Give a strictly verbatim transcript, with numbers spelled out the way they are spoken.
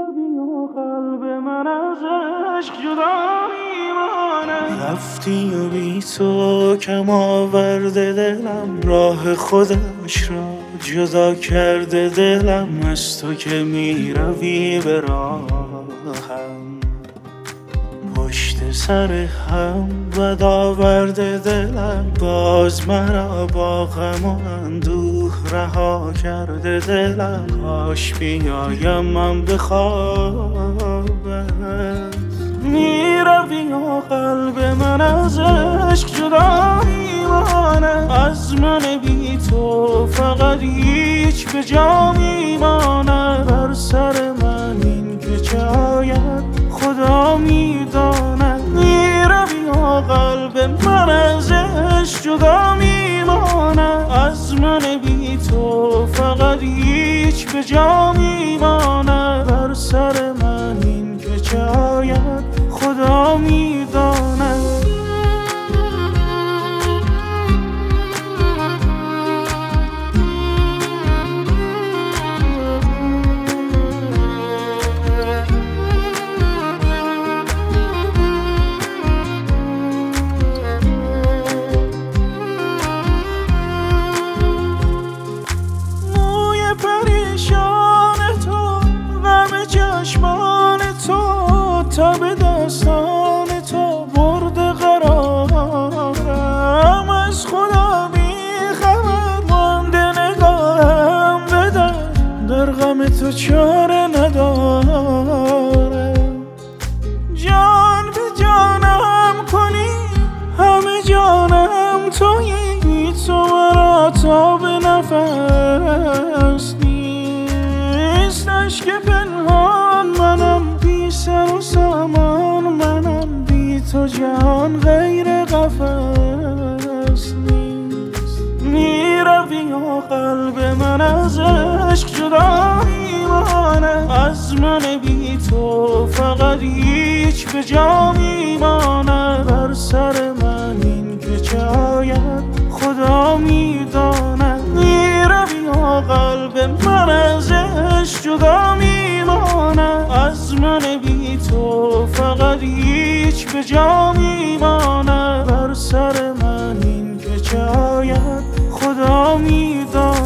میروی و قلب من از عشق جدا میمانه. رفتی و بی تو کم آورده دلم، راه خودش را جدا کرده دلم. از تو که میروی به راهم، پشت سر هم بد آورده دلم. باز مرا با غم و اندوه رها کرده دلم. کاش بیایم من به خوابت. میروی و قلب من از عشق جدا میمانه. از من بی تو فقط هیچ به جا میمانه. بر سر من این که چه آید خدا میدانه. میروی و قلب من از عشق جدا میمانه. از من بی تو فقط هیچ به جا میمانه. بر سر من این که چه آید خدا میدانه. تا به داستان تو برده قرارم. از خدا بیخبر مانده نگاهم به در. در غم تو چاره نداره. جان به جانم کنی همه جانم تویی. تو مرا تا به نفس نیست. عشق پنهان منم، سر و سامان منم. بی تو جهان غیر قفس نیست. میروی و قلب من از عشق جدا میمانه. از من بی تو فقط هیچ به جا میمانه. بر سر من این که چه آید خدا میدانه. میروی و قلب من از عشق جدا میمانه. از من بی تو فقط هیچ به جا میمانه. بر سر من این که چه آید خدا میدانه.